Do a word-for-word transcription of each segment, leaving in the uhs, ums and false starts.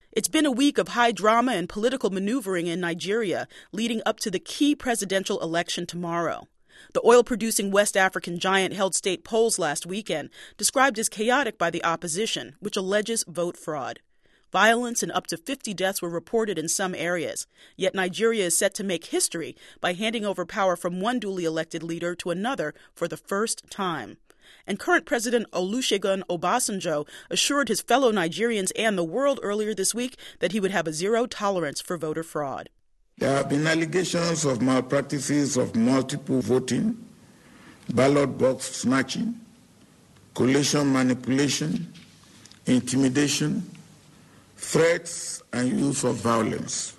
It's been a week of high drama and political maneuvering in Nigeria, leading up to the key presidential election tomorrow. The oil-producing West African giant held state polls last weekend, described as chaotic by the opposition, which alleges vote fraud. Violence and up to fifty deaths were reported in some areas, yet Nigeria is set to make history by handing over power from one duly elected leader to another for the first time. And current President Olusegun Obasanjo assured his fellow Nigerians and the world earlier this week that he would have a zero tolerance for voter fraud. There have been allegations of malpractices of multiple voting, ballot box snatching, collation manipulation, intimidation, threats and use of violence.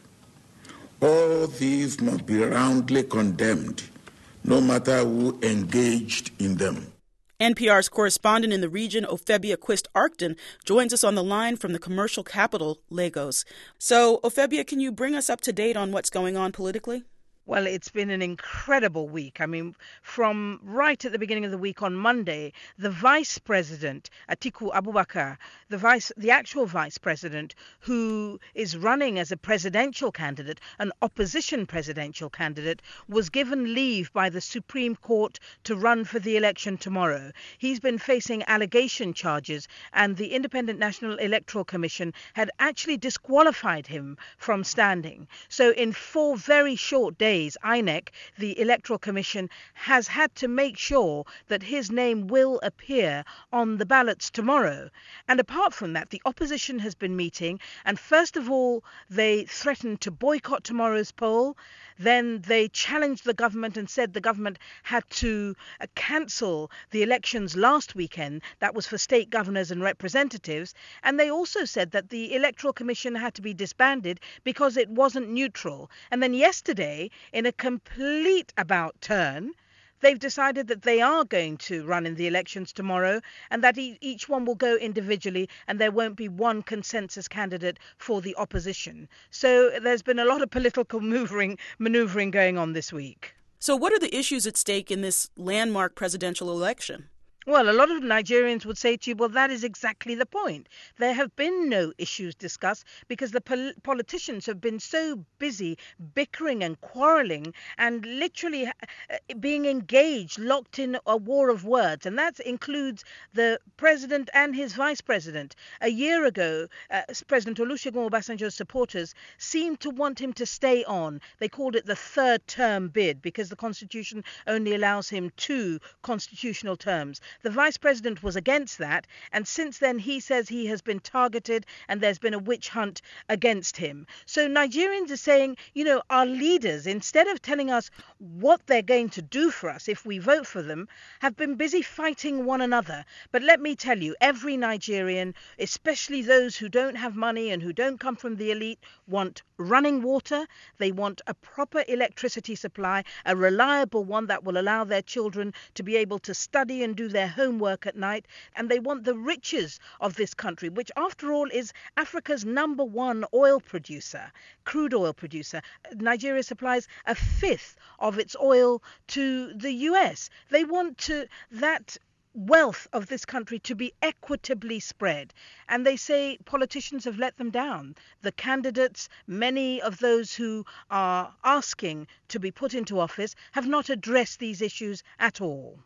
All these must be roundly condemned, no matter who engaged in them. N P R's correspondent in the region, Ofebia Quist-Arcton, joins us on the line from the commercial capital, Lagos. So, Ofebia, can you bring us up to date on what's going on politically? Well, it's been an incredible week. I mean, from right at the beginning of the week on Monday, the vice president, Atiku Abubakar, the vice, the actual vice president who is running as a presidential candidate, an opposition presidential candidate, was given leave by the Supreme Court to run for the election tomorrow. He's been facing allegation charges, and the Independent National Electoral Commission had actually disqualified him from standing. So in four very short days, I N E C, the Electoral Commission, has had to make sure that his name will appear on the ballots tomorrow. And apart from that, the opposition has been meeting, and first of all, they threatened to boycott tomorrow's poll. Then they challenged the government and said the government had to uh, cancel the elections last weekend. That was for state governors and representatives. And they also said that the Electoral Commission had to be disbanded because it wasn't neutral. And then yesterday, in a complete about turn, they've decided that they are going to run in the elections tomorrow, and that e- each one will go individually, and there won't be one consensus candidate for the opposition. So there's been a lot of political maneuvering, maneuvering going on this week. So what are the issues at stake in this landmark presidential election? Well, a lot of Nigerians would say to you, well, that is exactly the point. There have been no issues discussed because the pol- politicians have been so busy bickering and quarrelling and literally uh, being engaged, locked in a war of words. And that includes the president and his vice president. A year ago, uh, President Olusegun Obasanjo's supporters seemed to want him to stay on. They called it the third term bid because the constitution only allows him two constitutional terms. The vice president was against that, and since then he says he has been targeted and there's been a witch hunt against him. So Nigerians are saying, you know, our leaders, instead of telling us what they're going to do for us if we vote for them, have been busy fighting one another. But let me tell you, every Nigerian, especially those who don't have money and who don't come from the elite, want running water. They want a proper electricity supply, a reliable one that will allow their children to be able to study and do their homework at night. And they want the riches of this country, which after all is Africa's number one oil producer, crude oil producer. Nigeria supplies a fifth of its oil to the U S. They want to that wealth of this country to be equitably spread. And they say politicians have let them down. The candidates, many of those who are asking to be put into office, have not addressed these issues at all.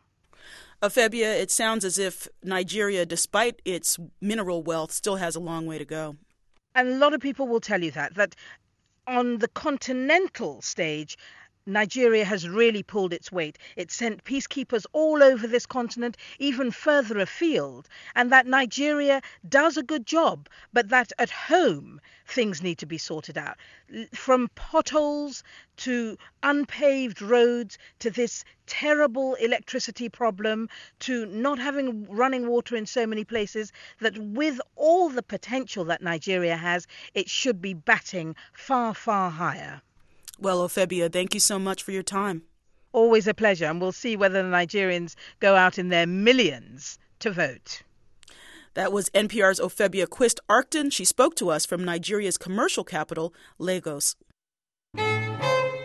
Ofebia, it sounds as if Nigeria, despite its mineral wealth, still has a long way to go. And a lot of people will tell you that, that on the continental stage, Nigeria has really pulled its weight. It sent peacekeepers all over this continent, even further afield, and that Nigeria does a good job, but that at home things need to be sorted out. From potholes to unpaved roads to this terrible electricity problem to not having running water in so many places, that with all the potential that Nigeria has, it should be batting far, far higher. Well, Ofebia, thank you so much for your time. Always a pleasure, and we'll see whether the Nigerians go out in their millions to vote. That was N P R's Ofebia Quist-Arcton. She spoke to us from Nigeria's commercial capital, Lagos.